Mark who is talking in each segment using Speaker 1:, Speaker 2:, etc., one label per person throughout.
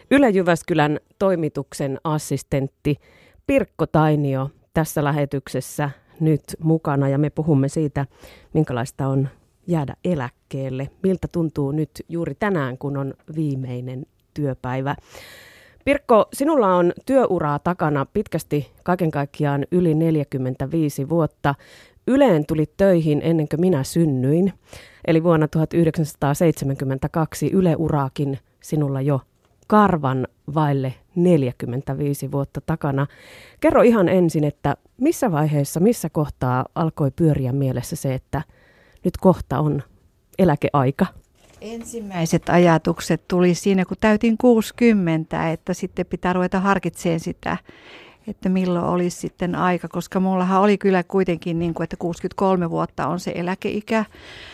Speaker 1: Yle Jyväskylän toimituksen assistentti Pirkko Tainio tässä lähetyksessä nyt mukana ja me puhumme siitä, minkälaista on jäädä eläkkeelle. Miltä tuntuu nyt juuri tänään, kun on viimeinen työpäivä. Pirkko, sinulla on työuraa takana pitkästi kaiken kaikkiaan yli 45 vuotta. Yleen tulit töihin ennen kuin minä synnyin, eli vuonna 1972 Yle-uraakin sinulla jo karvan vaille 45 vuotta takana. Kerro ihan ensin, että missä vaiheessa, missä kohtaa alkoi pyöriä mielessä se, että nyt kohta on eläkeaika?
Speaker 2: Ensimmäiset ajatukset tuli siinä, kun täytin 60, että sitten pitää ruveta harkitsemaan sitä, että milloin olisi sitten aika, koska mullahan oli kyllä kuitenkin niin kuin, että 63 vuotta on se eläkeikä.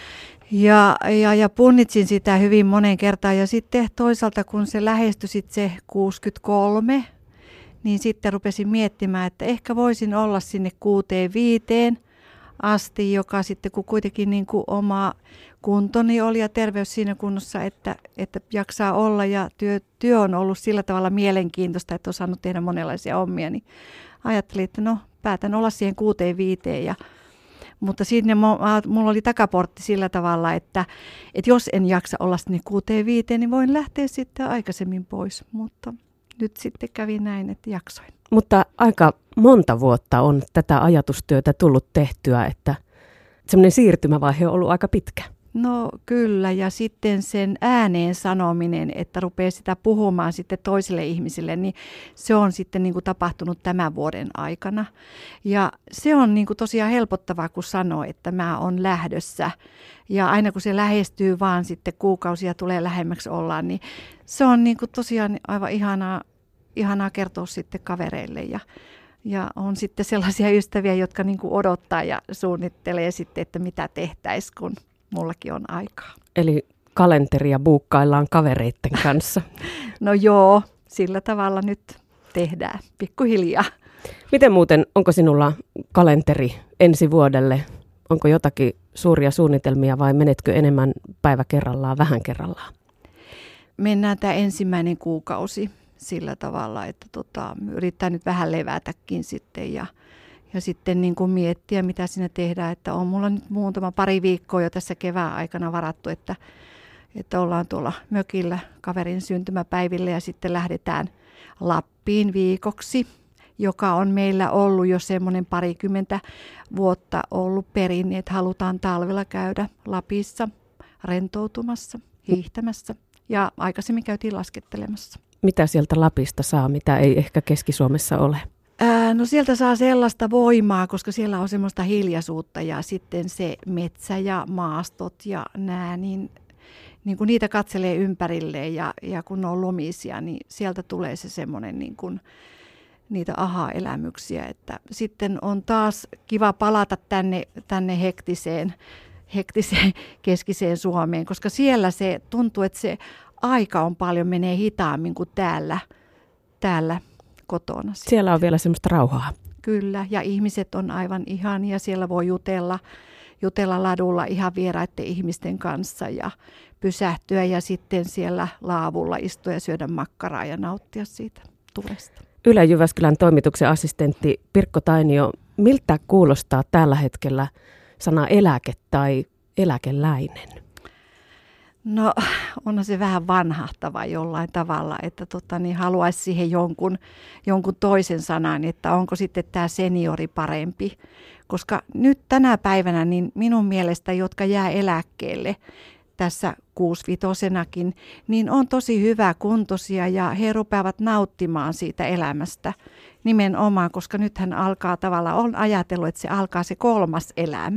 Speaker 2: Ja punnitsin sitä hyvin monen kertaan ja sitten toisaalta kun se lähestyi sitten se 63, niin sitten rupesin miettimään, että ehkä voisin olla sinne 65 asti, joka sitten kun kuitenkin niin kuin oma kuntoni oli ja terveys siinä kunnossa, että jaksaa olla ja työ on ollut sillä tavalla mielenkiintoista, että on saanut tehdä monenlaisia hommia, niin ajattelin, että no päätän olla siihen 65 mutta sinne mulla oli takaportti sillä tavalla, että jos en jaksa olla sinne 65, niin voin lähteä sitten aikaisemmin pois, mutta nyt sitten kävi näin, että jaksoin.
Speaker 1: Mutta aika monta vuotta on tätä ajatustyötä tullut tehtyä, että semmoinen siirtymävaihe on ollut aika pitkä.
Speaker 2: No kyllä, ja sitten sen ääneen sanominen, että rupeaa sitä puhumaan sitten toisille ihmisille, niin se on sitten niin kuin tapahtunut tämän vuoden aikana. Ja se on niin kuin tosiaan helpottavaa, kun sanoo, että mä oon lähdössä. Ja aina kun se lähestyy vaan sitten kuukausia tulee lähemmäksi ollaan, niin se on niin kuin tosiaan aivan ihanaa kertoa sitten kavereille. Ja on sitten sellaisia ystäviä, jotka niin kuin odottaa ja suunnittelee sitten, että mitä tehtäisiin, kun mullakin on aikaa.
Speaker 1: Eli kalenteria buukkaillaan kavereitten kanssa.
Speaker 2: No joo, sillä tavalla nyt tehdään pikkuhiljaa.
Speaker 1: Miten muuten, onko sinulla kalenteri ensi vuodelle? Onko jotakin suuria suunnitelmia vai menetkö enemmän päivä kerrallaan, vähän kerrallaan?
Speaker 2: Mennään tämä ensimmäinen kuukausi sillä tavalla, että yrittää nyt vähän levätäkin sitten ja sitten niin kuin miettiä, mitä siinä tehdään, että on mulla nyt pari viikkoa jo tässä kevään aikana varattu, että ollaan tuolla mökillä kaverin syntymäpäiville ja sitten lähdetään Lappiin viikoksi, joka on meillä ollut jo semmoinen 20 vuotta ollut perinne, että halutaan talvella käydä Lapissa rentoutumassa, hiihtämässä ja aikaisemmin käytiin laskettelemassa.
Speaker 1: Mitä sieltä Lapista saa, mitä ei ehkä Keski-Suomessa ole?
Speaker 2: No sieltä saa sellaista voimaa, koska siellä on semmoista hiljaisuutta ja sitten se metsä ja maastot ja nää, niin kun niitä katselee ympärilleen ja kun ne on lomisia, niin sieltä tulee se semmoinen niin kuin niitä aha-elämyksiä. Että sitten on taas kiva palata tänne hektiseen keskiseen Suomeen, koska siellä se tuntuu, että se aika on paljon menee hitaammin kuin täällä kotona.
Speaker 1: Siellä on vielä semmoista rauhaa.
Speaker 2: Kyllä, ja ihmiset on aivan ihania. Siellä voi jutella ladulla ihan vieraiden ihmisten kanssa ja pysähtyä ja sitten siellä laavulla istua ja syödä makkaraa ja nauttia siitä tulesta.
Speaker 1: Yle Jyväskylän toimituksen assistentti Pirkko Tainio, miltä kuulostaa tällä hetkellä sana eläke tai eläkeläinen?
Speaker 2: No onhan se vähän vanhahtava jollain tavalla, että haluaisi siihen jonkun toisen sanan, että onko sitten tämä seniori parempi. Koska nyt tänä päivänä niin minun mielestä, jotka jää eläkkeelle tässä 65-vuotiaanakin, niin on tosi hyvä kuntoisia ja he rupeavat nauttimaan siitä elämästä nimenomaan, koska nythän alkaa tavallaan, on ajatellut, että se alkaa se kolmas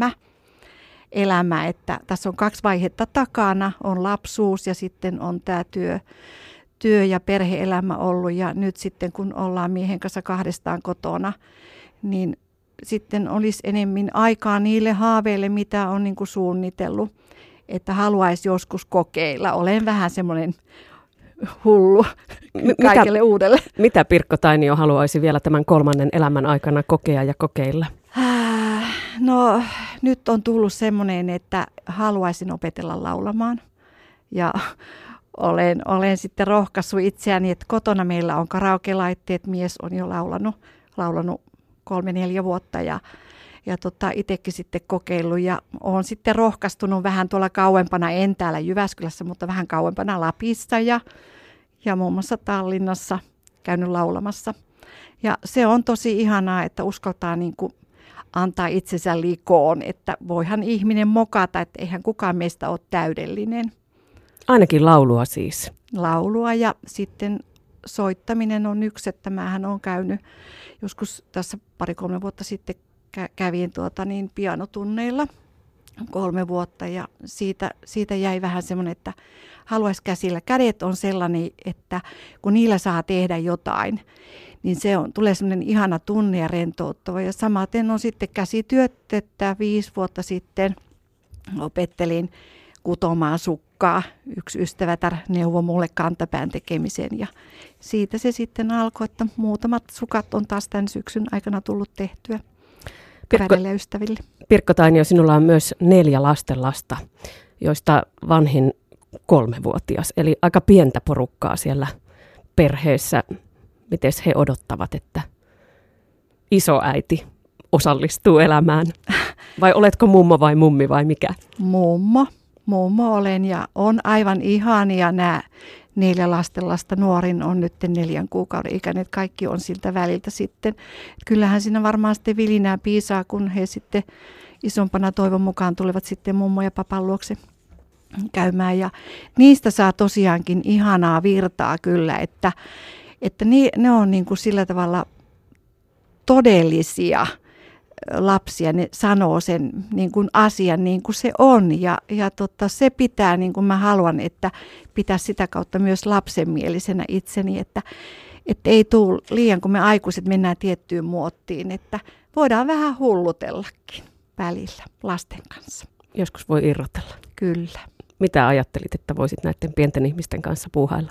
Speaker 2: elämä, että tässä on 2 vaihetta takana, on lapsuus ja sitten on tämä työ- ja perhe-elämä ollut ja nyt sitten kun ollaan miehen kanssa kahdestaan kotona, niin sitten olisi enemmän aikaa niille haaveille, mitä on niin kuin suunnitellut, että haluaisi joskus kokeilla. Olen vähän semmoinen hullu kaikelle uudelle.
Speaker 1: Mitä Pirkko Tainio haluaisi vielä tämän kolmannen elämän aikana kokea ja kokeilla?
Speaker 2: No nyt on tullut semmoinen, että haluaisin opetella laulamaan ja olen sitten rohkaissut itseäni, että kotona meillä on karaoke-laitteet, mies on jo laulanut 3-4 vuotta ja itsekin sitten kokeillut ja olen sitten rohkaistunut vähän tuolla kauempana, en täällä Jyväskylässä, mutta vähän kauempana Lapissa ja muun muassa Tallinnassa käynyt laulamassa. Ja se on tosi ihanaa, että uskaltaa niin kuin antaa itsensä likoon, että voihan ihminen mokata, että eihän kukaan meistä ole täydellinen.
Speaker 1: Ainakin laulua siis.
Speaker 2: Laulua ja sitten soittaminen on yksi, että mähän olen käynyt joskus tässä 2-3 vuotta sitten kävin pianotunneilla 3 vuotta ja siitä jäi vähän semmoinen, että haluaisi käsillä. Kädet on sellainen, että kun niillä saa tehdä jotain, niin tulee semmoinen ihana tunne ja rentouttava. Ja samaten on sitten käsityöt, että 5 vuotta sitten opettelin kutomaan sukkaa. Yksi ystävätär neuvoi mulle kantapään tekemisen ja siitä se sitten alkoi, että muutamat sukat on taas tämän syksyn aikana tullut tehtyä kavereille ja ystäville. Pirkko
Speaker 1: Tainio, sinulla on myös 4 lastenlasta, joista vanhin 3-vuotias, eli aika pientä porukkaa siellä perheessä. Miten he odottavat, että isoäiti osallistuu elämään? Vai oletko mummo vai mummi vai mikä?
Speaker 2: Mummo olen ja on aivan ihania nämä 4 lastenlasta. Nuorin on nyt 4 kuukauden ikäinen, että kaikki on siltä väliltä sitten. Kyllähän siinä varmaan sitten vilinää piisaa, kun he sitten isompana toivon mukaan tulevat sitten mummo ja papan luokse käymään. Ja niistä saa tosiaankin ihanaa virtaa kyllä, että ne on niin kuin sillä tavalla todellisia lapsia, ne sanoo sen niin kuin asian niin kuin se on ja se pitää niin kuin mä haluan, että pitää sitä kautta myös lapsenmielisenä itseni, että ei tule liian, kun me aikuiset mennään tiettyyn muottiin, että voidaan vähän hullutellakin välillä lasten kanssa.
Speaker 1: Joskus voi irrotella.
Speaker 2: Kyllä.
Speaker 1: Mitä ajattelit, että voisit näiden pienten ihmisten kanssa puuhailla?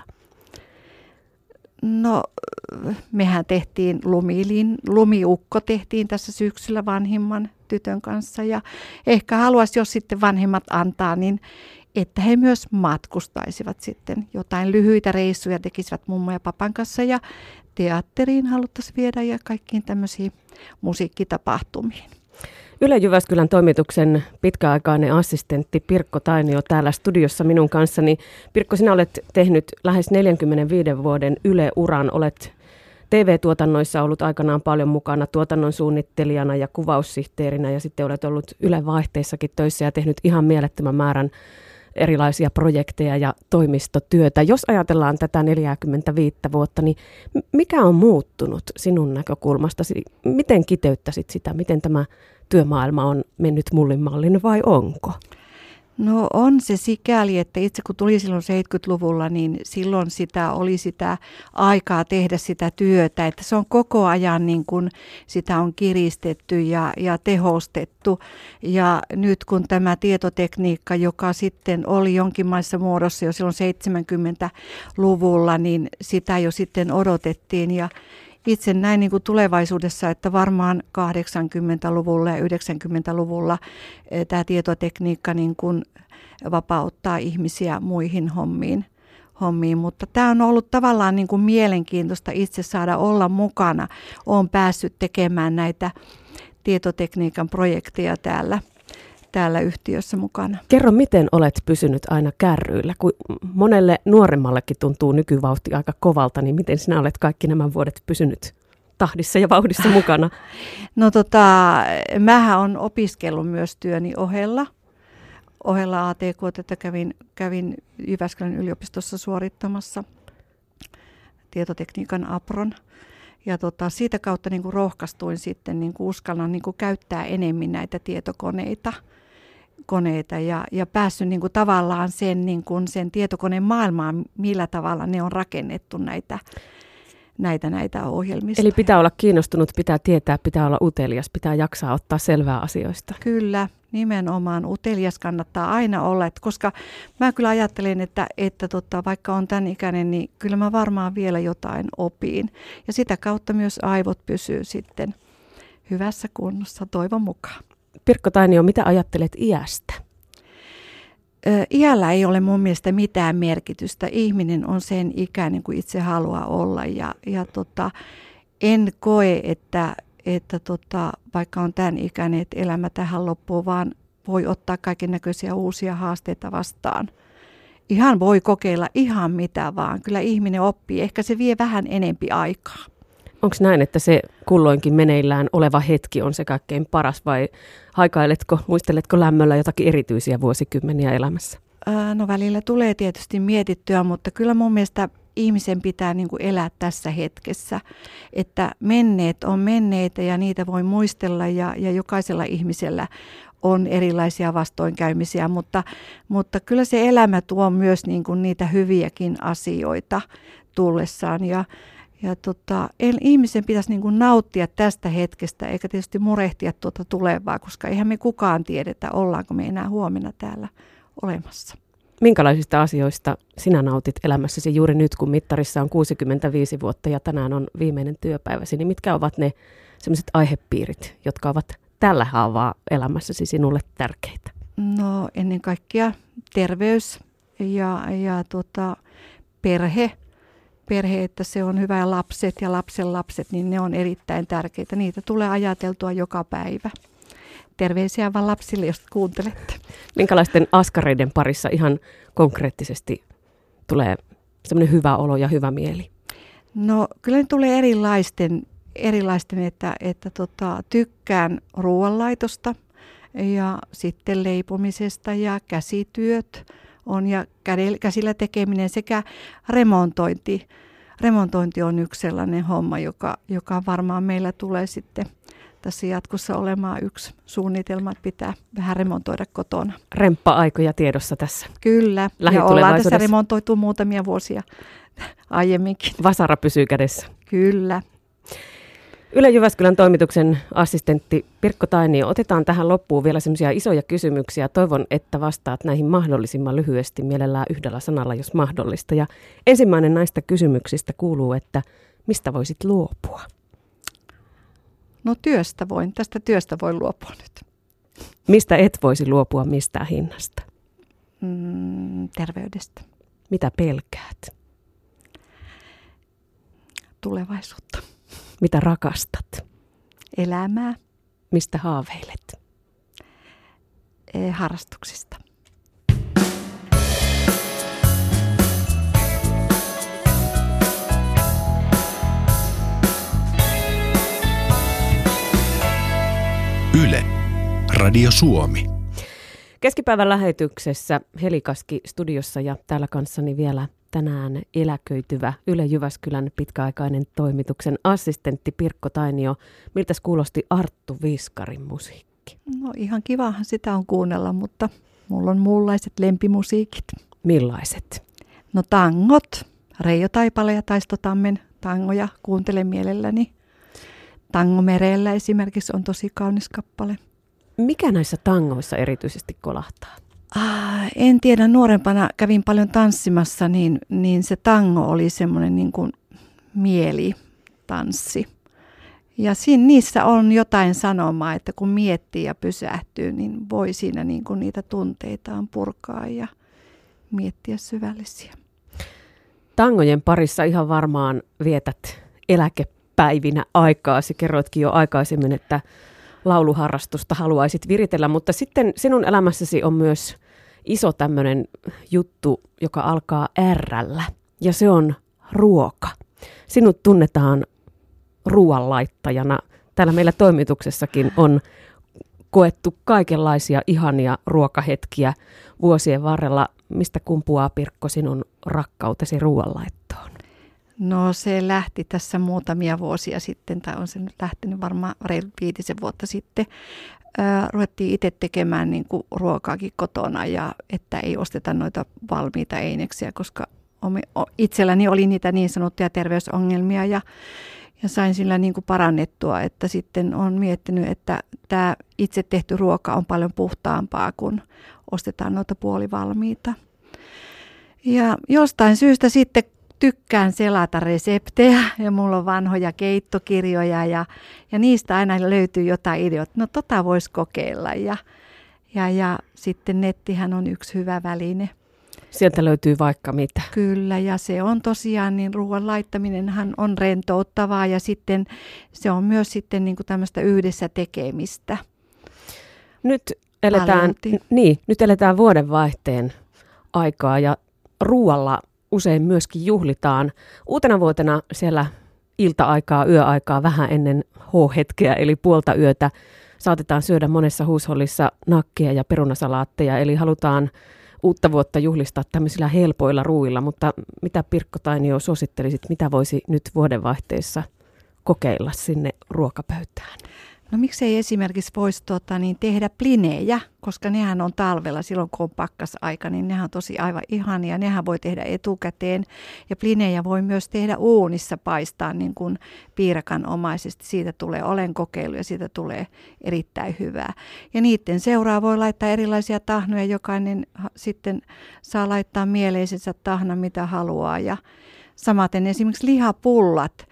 Speaker 2: No, mehän tehtiin lumiukko tehtiin tässä syksyllä vanhimman tytön kanssa ja ehkä haluaisi, jos sitten vanhemmat antaa, niin että he myös matkustaisivat sitten jotain lyhyitä reissuja, tekisivät mummo ja papan kanssa ja teatteriin haluttaisiin viedä ja kaikkiin tämmöisiin musiikkitapahtumiin.
Speaker 1: Yle Jyväskylän toimituksen pitkäaikainen assistentti Pirkko Tainio täällä studiossa minun kanssani. Pirkko, sinä olet tehnyt lähes 45 vuoden Yle-uran. Olet TV-tuotannoissa ollut aikanaan paljon mukana tuotannon suunnittelijana ja kuvaussihteerinä ja sitten olet ollut Yle-vaihteissakin töissä ja tehnyt ihan mielettömän määrän erilaisia projekteja ja toimistotyötä. Jos ajatellaan tätä 45 vuotta, niin mikä on muuttunut sinun näkökulmastasi? Miten kiteyttäisit sitä? Miten tämä työmaailma on mennyt mullin mallin vai onko?
Speaker 2: No on se sikäli, että itse kun tuli silloin 70-luvulla, niin silloin oli sitä aikaa tehdä sitä työtä, että se on koko ajan niin kuin sitä on kiristetty ja tehostettu. Ja nyt kun tämä tietotekniikka, joka sitten oli jonkinlaisessa muodossa jo silloin 70-luvulla, niin sitä jo sitten odotettiin ja itse näin niin kuin tulevaisuudessa, että varmaan 80-luvulla ja 90-luvulla tämä tietotekniikka niin kuin vapauttaa ihmisiä muihin hommiin. Mutta tämä on ollut tavallaan niin kuin mielenkiintoista itse saada olla mukana. Olen päässyt tekemään näitä tietotekniikan projekteja täällä yhtiössä mukana.
Speaker 1: Kerro, miten olet pysynyt aina kärryillä? Kun monelle nuoremmallekin tuntuu nykyvauhti aika kovalta, niin miten sinä olet kaikki nämä vuodet pysynyt tahdissa ja vauhdissa mukana?
Speaker 2: No mähän olen opiskellut myös työni ohella ATK, että kävin Jyväskylän yliopistossa suorittamassa tietotekniikan apron. Ja siitä kautta niin kuin rohkaistuin sitten, niin kuin uskallan niin kuin käyttää enemmän näitä tietokoneita ja päässyt niin kuin tavallaan sen tietokoneen maailmaan, millä tavalla ne on rakennettu näitä ohjelmista.
Speaker 1: Eli pitää olla kiinnostunut, pitää tietää, pitää olla utelias, pitää jaksaa ottaa selvää asioista.
Speaker 2: Kyllä, nimenomaan utelias kannattaa aina olla, koska mä kyllä ajattelen, että vaikka on tämän ikäinen, niin kyllä mä varmaan vielä jotain opin. Ja sitä kautta myös aivot pysyy sitten hyvässä kunnossa, toivon mukaan.
Speaker 1: Pirkko Tainio, mitä ajattelet iästä?
Speaker 2: Iällä ei ole mun mielestä mitään merkitystä. Ihminen on sen ikäinen kuin itse haluaa olla ja en koe, että vaikka on tämän ikäinen, että elämä tähän loppuu, vaan voi ottaa kaikennäköisiä uusia haasteita vastaan. Ihan voi kokeilla ihan mitä vaan. Kyllä ihminen oppii. Ehkä se vie vähän enempi aikaa.
Speaker 1: Onko näin, että se kulloinkin meneillään oleva hetki on se kaikkein paras vai muisteletko lämmöllä jotakin erityisiä vuosikymmeniä elämässä?
Speaker 2: No välillä tulee tietysti mietittyä, mutta kyllä mun mielestä ihmisen pitää niin kuin elää tässä hetkessä. Että menneet on menneitä ja niitä voi muistella ja jokaisella ihmisellä on erilaisia vastoinkäymisiä, mutta kyllä se elämä tuo myös niin kuin niitä hyviäkin asioita tullessaan ja ihmisen pitäisi niin kuin nauttia tästä hetkestä eikä tietysti murehtia tuota tulevaa, koska eihän me kukaan tiedetä, ollaanko me enää huomenna täällä olemassa.
Speaker 1: Minkälaisista asioista sinä nautit elämässäsi juuri nyt, kun mittarissa on 65 vuotta ja tänään on viimeinen työpäiväsi, niin mitkä ovat ne sellaiset aihepiirit, jotka ovat tällä haavaa elämässäsi sinulle tärkeitä?
Speaker 2: No ennen kaikkea terveys ja perhe, että se on hyvä ja lapset ja lapsenlapset, niin ne on erittäin tärkeitä. Niitä tulee ajateltua joka päivä. Terveisiä vaan lapsille, jos kuuntelette.
Speaker 1: Minkälaisten askareiden parissa ihan konkreettisesti tulee semmoinen hyvä olo ja hyvä mieli?
Speaker 2: No kyllä ne tulee erilaisten että tykkään ruoanlaitosta ja sitten leipomisesta ja käsityöt on ja käsillä tekeminen sekä remontointi. Remontointi on yksi sellainen homma, joka varmaan meillä tulee sitten tässä jatkossa olemaan yksi suunnitelma, että pitää vähän remontoida kotona.
Speaker 1: Remppa-aikoja tiedossa tässä.
Speaker 2: Kyllä, ja ollaan tässä remontoitu muutamia vuosia aiemminkin.
Speaker 1: Vasara pysyy kädessä.
Speaker 2: Kyllä.
Speaker 1: Yle Jyväskylän toimituksen assistentti Pirkko Tainio, otetaan tähän loppuun vielä semmoisia isoja kysymyksiä. Toivon, että vastaat näihin mahdollisimman lyhyesti, mielellään yhdellä sanalla, jos mahdollista. Ja ensimmäinen näistä kysymyksistä kuuluu, että mistä voisit luopua?
Speaker 2: No tästä työstä voin luopua nyt.
Speaker 1: Mistä et voisi luopua mistään hinnasta?
Speaker 2: Terveydestä.
Speaker 1: Mitä pelkäät?
Speaker 2: Tulevaisuutta.
Speaker 1: Mitä rakastat?
Speaker 2: Elämää.
Speaker 1: Mistä haaveilet?
Speaker 2: Harrastuksista.
Speaker 3: Yle, Radio Suomi.
Speaker 1: Keskipäivän lähetyksessä Helikaski studiossa ja täällä kanssani vielä tänään eläköityvä Yle Jyväskylän pitkäaikainen toimituksen assistentti Pirkko Tainio. Miltäs kuulosti Arttu Viskarin musiikki?
Speaker 2: No ihan kivahan sitä on kuunnella, mutta mulla on muunlaiset lempimusiikit.
Speaker 1: Millaiset?
Speaker 2: No tangot, Reijo Taipale ja Taisto Tammen tangoja kuuntelen mielelläni. Tango merellä esimerkiksi on tosi kaunis kappale.
Speaker 1: Mikä näissä tangoissa erityisesti kolahtaa?
Speaker 2: En tiedä, nuorempana kävin paljon tanssimassa, niin se tango oli semmoinen niin kuin mielitanssi. Ja niissä on jotain sanomaa, että kun miettii ja pysähtyy, niin voi siinä niin kuin niitä tunteitaan purkaa ja miettiä syvällisiä.
Speaker 1: Tangojen parissa ihan varmaan vietät eläkepäivinä aikaasi. Kerroitkin jo aikaisemmin, että lauluharrastusta haluaisit viritellä, mutta sitten sinun elämässäsi on myös iso tämmöinen juttu, joka alkaa R:llä, ja se on ruoka. Sinut tunnetaan ruoanlaittajana. Täällä meillä toimituksessakin on koettu kaikenlaisia ihania ruokahetkiä vuosien varrella. Mistä kumpuaa, Pirkko, sinun rakkautesi ruoanlaittoon?
Speaker 2: No se lähti tässä muutamia vuosia sitten, tai on se nyt lähtenyt varmaan reilu 5 vuotta sitten. Ruvettiin itse tekemään niin kuin ruokaakin kotona ja että ei osteta noita valmiita eineksiä, koska itselläni oli niitä niin sanottuja terveysongelmia ja sain sillä niin kuin parannettua, että sitten olen miettinyt, että tämä itse tehty ruoka on paljon puhtaampaa, kun ostetaan noita puolivalmiita. Ja jostain syystä sitten tykkään selata reseptejä ja mulla on vanhoja keittokirjoja ja niistä aina löytyy jotain ideoita. No voisi kokeilla Ja sitten nettihän on yksi hyvä väline.
Speaker 1: Sieltä löytyy vaikka mitä.
Speaker 2: Kyllä, ja se on tosiaan, niin ruoan laittaminenhan on rentouttavaa ja sitten se on myös sitten niin kuin tämmöistä yhdessä tekemistä.
Speaker 1: Nyt eletään vuodenvaihteen aikaa ja ruoalla usein myöskin juhlitaan. Uutena vuotena siellä ilta-aikaa, yöaikaa vähän ennen H-hetkeä eli puolta yötä saatetaan syödä monessa huushollissa nakkeja ja perunasalaatteja, eli halutaan uutta vuotta juhlistaa tämmöisillä helpoilla ruuilla, mutta mitä Pirkko Tainio suosittelisit, mitä voisi nyt vuodenvaihteessa kokeilla sinne ruokapöytään?
Speaker 2: No miksei esimerkiksi voisi tehdä plinejä, koska nehän on talvella silloin kun on pakkasaika, niin nehän on tosi aivan ihania. Nehän voi tehdä etukäteen ja plinejä voi myös tehdä uunissa paistaa niin kuin piirakanomaisesti. Siitä olen kokeillut ja siitä tulee erittäin hyvää. Ja niiden seuraa voi laittaa erilaisia tahnoja, jokainen sitten saa laittaa mieleisensä tahna mitä haluaa ja samaten esimerkiksi lihapullat.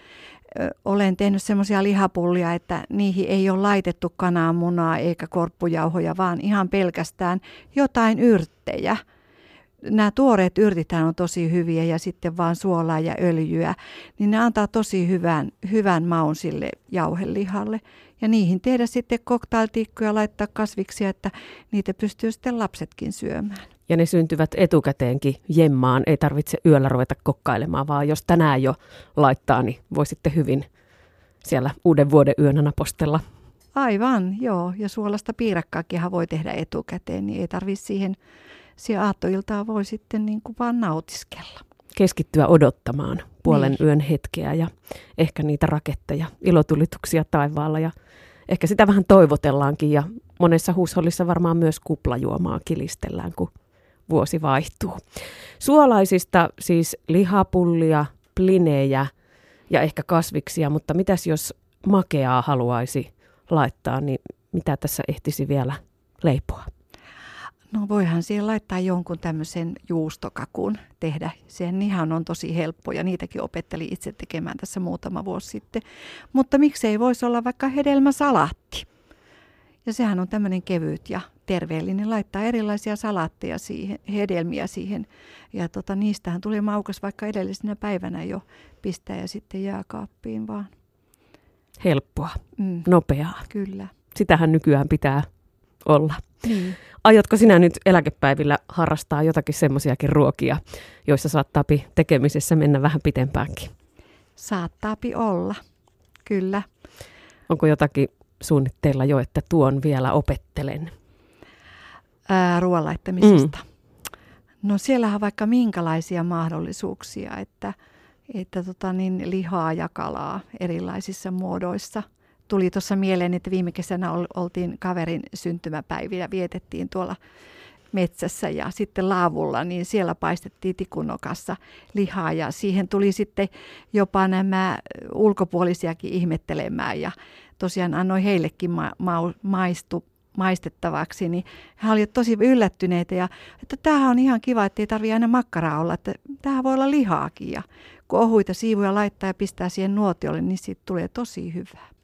Speaker 2: Olen tehnyt semmoisia lihapullia, että niihin ei ole laitettu kananmunaa eikä korppujauhoja, vaan ihan pelkästään jotain yrttejä. Nämä tuoreet yrtithän on tosi hyviä ja sitten vaan suolaa ja öljyä, niin ne antaa tosi hyvän maun sille jauhelihalle. Ja niihin tehdä sitten cocktailtikkuja, laittaa kasviksia, että niitä pystyy sitten lapsetkin syömään.
Speaker 1: Ja ne syntyvät etukäteenkin jemmaan, ei tarvitse yöllä ruveta kokkailemaan, vaan jos tänään jo laittaa, niin voi sitten hyvin siellä uuden vuoden yönä napostella.
Speaker 2: Aivan, joo. Ja suolasta piirakkaakin voi tehdä etukäteen, niin ei tarvitse siihen aattoiltaan voi sitten niin kuin vaan nautiskella.
Speaker 1: Keskittyä odottamaan puolen yön hetkeä ja ehkä niitä raketteja, ilotulituksia taivaalla ja ehkä sitä vähän toivotellaankin ja monessa huushollissa varmaan myös kuplajuomaa kilistellään, kun vuosi vaihtuu. Suolaisista siis lihapullia, plinejä ja ehkä kasviksia, mutta mitäs jos makeaa haluaisi laittaa, niin mitä tässä ehtisi vielä leipoa?
Speaker 2: No voihan siihen laittaa jonkun tämmöisen juustokakun tehdä. Sehän on tosi helppo ja niitäkin opettelin itse tekemään tässä muutama vuosi sitten. Mutta miksei voisi olla vaikka hedelmäsalaatti? Ja sehän on tämmöinen kevyt ja terveellinen. Laittaa erilaisia salaatteja siihen, hedelmiä siihen. Ja niistähän tulee maukas vaikka edellisenä päivänä jo pistää ja sitten jääkaappiin vaan.
Speaker 1: Helppoa, nopeaa.
Speaker 2: Kyllä.
Speaker 1: Sitähän nykyään pitää olla.
Speaker 2: Niin.
Speaker 1: Aiotko sinä nyt eläkepäivillä harrastaa jotakin semmoisiakin ruokia, joissa saattaapi tekemisessä mennä vähän pitempäänkin?
Speaker 2: Saattaapi olla, kyllä.
Speaker 1: Onko jotakin suunnitteilla jo, että tuon vielä opettelen?
Speaker 2: Ruoan laittamisesta. No siellähän on vaikka minkälaisia mahdollisuuksia, että lihaa ja kalaa erilaisissa muodoissa. Tuli tuossa mieleen, että viime kesänä oltiin kaverin syntymäpäiviä, vietettiin tuolla metsässä ja sitten laavulla, niin siellä paistettiin tikunokassa lihaa ja siihen tuli sitten jopa nämä ulkopuolisiakin ihmettelemään ja tosiaan annoin heillekin maistettavaksi, niin he olivat tosi yllättyneitä ja että tämähän on ihan kiva, että ei tarvitse aina makkaraa olla, että tämähän voi olla lihaakin ja kun ohuita siivuja laittaa ja pistää siihen nuotiolle, niin siitä tulee tosi hyvää.